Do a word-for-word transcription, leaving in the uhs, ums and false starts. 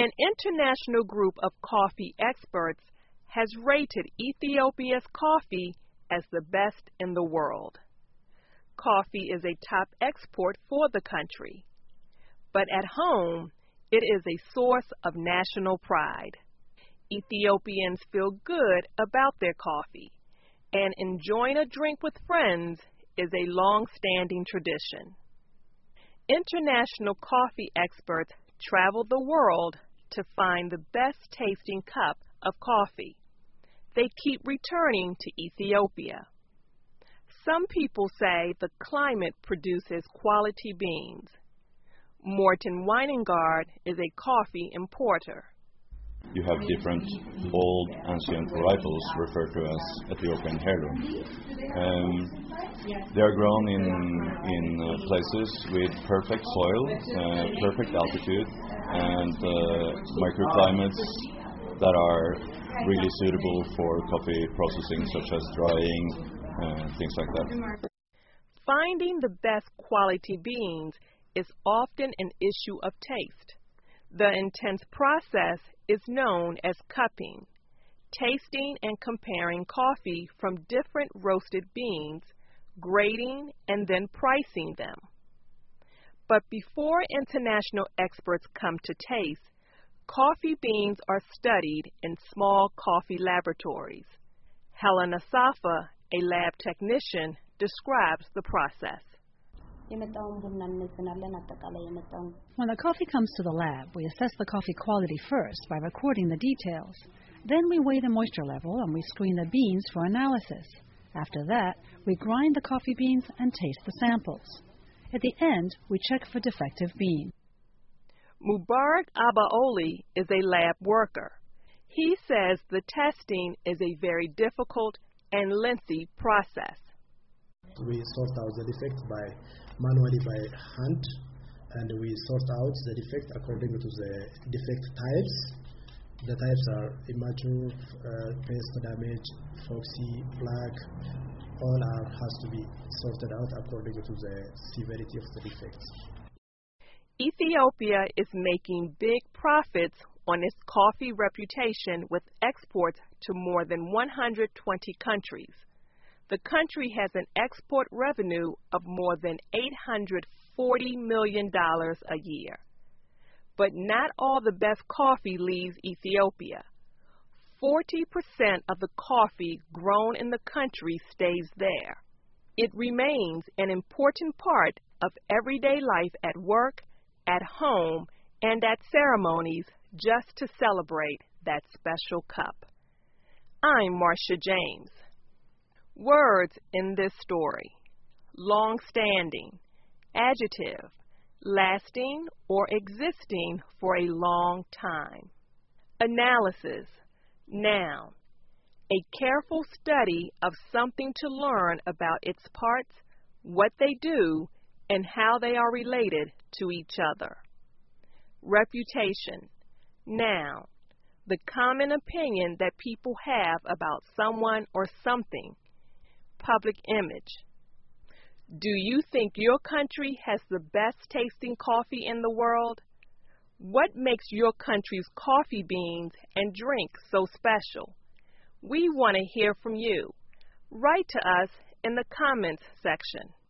An international group of coffee experts has rated Ethiopia's coffee as the best in the world. Coffee is a top export for the country, but at home, it is a source of national pride. Ethiopians feel good about their coffee, and enjoying a drink with friends is a long-standing tradition. International coffee experts travel the world to find the best-tasting cup of coffee. They keep returning to Ethiopia. Some people say the climate produces quality beans. Morten Weinengard is a coffee importer. You have different old ancient varietals referred to as Ethiopian heirloom. Um, they are grown in in uh, places with perfect soil, uh, perfect altitude, and uh, microclimates that are really suitable for coffee processing, such as drying, uh, things like that. Finding the best quality beans is often an issue of taste. The intense process is known as cupping, tasting and comparing coffee from different roasted beans, grading, and then pricing them. But before international experts come to taste, coffee beans are studied in small coffee laboratories. Helen Asafa, a lab technician, describes the process. When the coffee comes to the lab, we assess the coffee quality first by recording the details. Then we weigh the moisture level and we screen the beans for analysis. After that, we grind the coffee beans and taste the samples. At the end, we check for defective bean. Mubarak Abaoli is a lab worker. He says the testing is a very difficult and lengthy process. We sort out the defect by manually by hand, and we sort out the defect according to the defect types. The types are immature, uh, paste damage, foxy, black. All are has to be sorted out according to the severity of the defects. Ethiopia is making big profits on its coffee reputation with exports to more than one hundred twenty countries. The country has an export revenue of more than eight hundred forty million dollars a year. But not all the best coffee leaves Ethiopia. forty percent of the coffee grown in the country stays there. It remains an important part of everyday life at work, at home, and at ceremonies just to celebrate that special cup. I'm Marcia James. Words in this story: long-standing, adjective, lasting or existing for a long time. Analysis, noun, a careful study of something to learn about its parts, what they do, and how they are related to each other. Reputation, noun, the common opinion that people have about someone or something. Public image. Do you think your country has the best tasting coffee in the world? What makes your country's coffee beans and drink so special? We want to hear from you. Write to us in the comments section.